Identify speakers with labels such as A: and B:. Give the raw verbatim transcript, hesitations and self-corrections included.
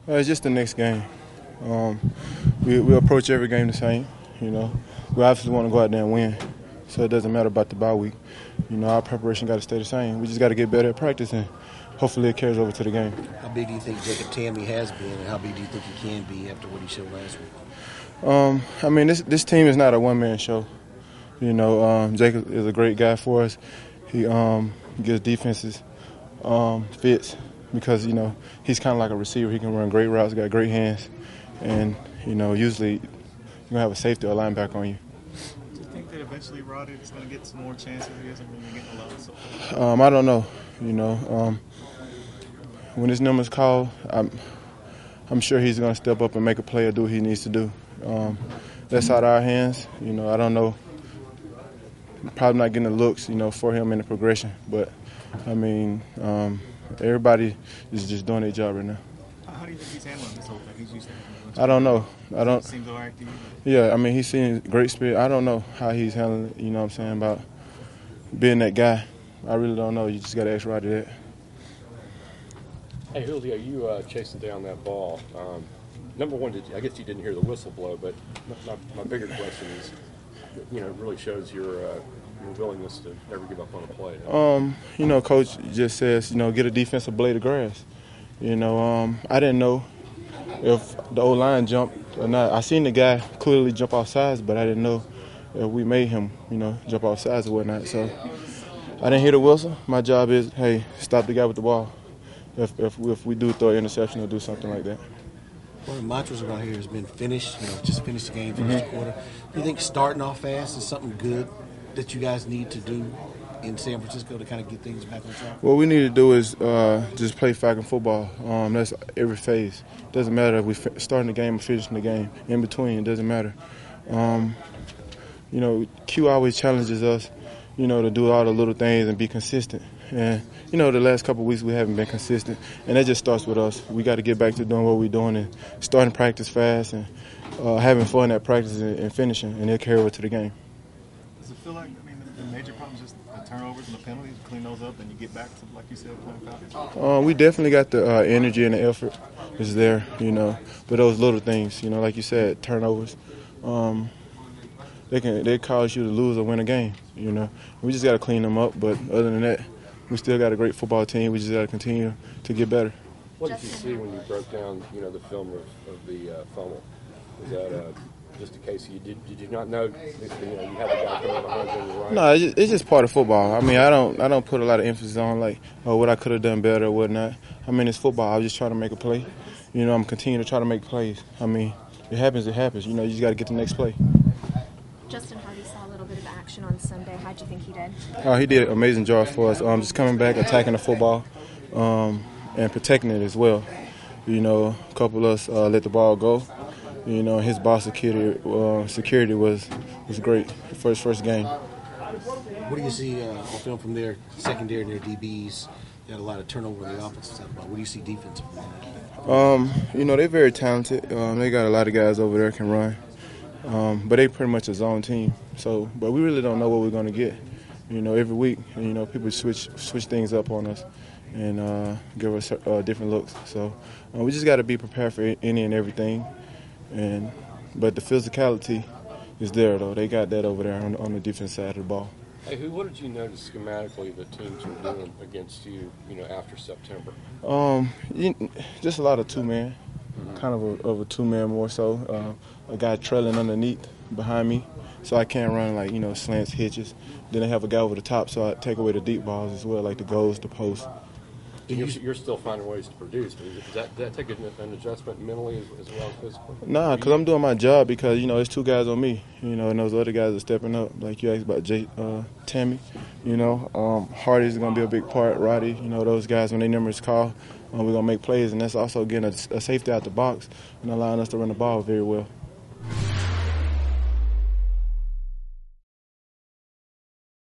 A: Uh, it's just the next game. Um, we, we approach every game the same. You know, we obviously want to go out there and win, so it doesn't matter about the bye week. You know, our preparation got to stay the same. We just got to get better at practice, and hopefully it carries over to the game.
B: How big do you think Jacob Tamme has been, and how big do you think he can be after what he showed last week?
A: Um, I mean, this this team is not a one-man show. You know, um, Jacob is a great guy for us. He um, gives defenses um, fits because, you know, he's kind of like a receiver. He can run great routes, got great hands, and, you know, usually you're going to have a safety or a linebacker on you.
C: Do you think that eventually Roddy is going to get some more chances? He hasn't really getting a lot so far.
A: Um, I don't know. You know, um, when his number's called, I'm, I'm sure he's going to step up and make a play or do what he needs to do. Um, that's out of our hands. You know, I don't know. Probably not getting the looks, you know, for him in the progression. But, I mean, um, everybody is just doing their job right now.
C: How do you think he's handling this whole thing? He's used to
A: I don't know. I don't.
C: Seems all right to you?
A: Yeah, I mean, he's seen great spirit. I don't know how he's handling it, you know what I'm saying, about being that guy. I really don't know. You just got to ask Roddy that.
D: Hey, Julio, you uh, chasing down that ball. Um, number one, did you, I guess you didn't hear the whistle blow, but my, my bigger question is, you know, it really shows your uh, your willingness to never give up on a play.
A: Um, you know, Coach just says, you know, get a defensive blade of grass. You know, um, I didn't know if the O-line jumped or not. I seen the guy clearly jump off sides, but I didn't know if we made him, you know, jump off sides or whatnot. So I didn't hear the whistle. My job is, hey, stop the guy with the ball. If if, if we do throw an interception or do something like that.
B: One of the mantras around here has been finish, you know, just finish the game, finish
A: Mm-hmm.
B: the quarter. Do you think starting off fast is something good that you guys need to do in San Francisco to kind of get things back on track?
A: What we need to do is uh, just play Falcon football. Um, that's every phase. Doesn't matter if we're starting the game or finishing the game. In between, it doesn't matter. Um, you know, Q always challenges us, you know, to do all the little things and be consistent. And, you know, the last couple of weeks we haven't been consistent. And that just starts with us. We got to get back to doing what we're doing and starting practice fast and uh, having fun at practice and, and finishing, and it'll carry over to the game.
C: Does it feel like, I mean, the, the major problem is just the turnovers and the penalties, clean those up, and you get back to, like you said, playing Falcons?
A: Uh, we definitely got the uh, energy and the effort is there, you know. But those little things, you know, like you said, turnovers, um, they can they cause you to lose or win a game, you know. We just got to clean them up. But other than that, we still got a great football team. We just got to continue to get better.
D: What did you see when you broke down, you know, the film of, of the uh, fumble? Was that uh, just a case of you did? Did you not know? That, you know, you had the guy coming behind you on your right.
A: No, it's just, it's just part of football. I mean, I don't I don't put a lot of emphasis on like, oh, what I could have done better or whatnot. I mean, it's football. I was just trying to make a play. You know, I'm continuing to try to make plays. I mean, it happens, it happens. You know, you just got to get the next play.
E: Justin Hardy saw a little bit of action on Sunday. How do you think he did?
A: Uh, he did an amazing job for us. Um, just coming back, attacking the football, um, and protecting it as well. You know, a couple of us uh, let the ball go. You know, his ball security uh, security was was great for his first game.
B: What do you see uh, on film from their secondary and their D Bs? They had a lot of turnover in the offensive side. What do you see defensively?
A: Um, you know, they're very talented. Um, they got a lot of guys over there can run. Um, but they pretty much a zone team. So, but we really don't know what we're going to get. You know, every week, you know, people switch switch things up on us and uh, give us uh, different looks. So uh, we just got to be prepared for any and everything. And but the physicality is there, though. They got that over there on, on the defense side of the ball.
D: Hey, who? What did you notice schematically the teams were doing against you? You know, after September.
A: Um, you, just a lot of two man, mm-hmm. kind of a, of a two man more so. Uh, a guy trailing underneath behind me, so I can't run like you know slants, hitches. Then I have a guy over the top, so I take away the deep balls as well, like the goals, the post.
D: You're, you're still finding ways to produce. Does that, does that take an, an adjustment mentally as, as well as physically?
A: Nah, because I'm doing my job because, you know, there's two guys on me, you know, and those other guys are stepping up. Like you asked about Jay, uh, Tamme, you know. Um, Hardy's going to be a big part. Roddy, you know, those guys, when their numbers call, uh, we're going to make plays. And that's also getting a, a safety out the box and allowing us to run the ball very well.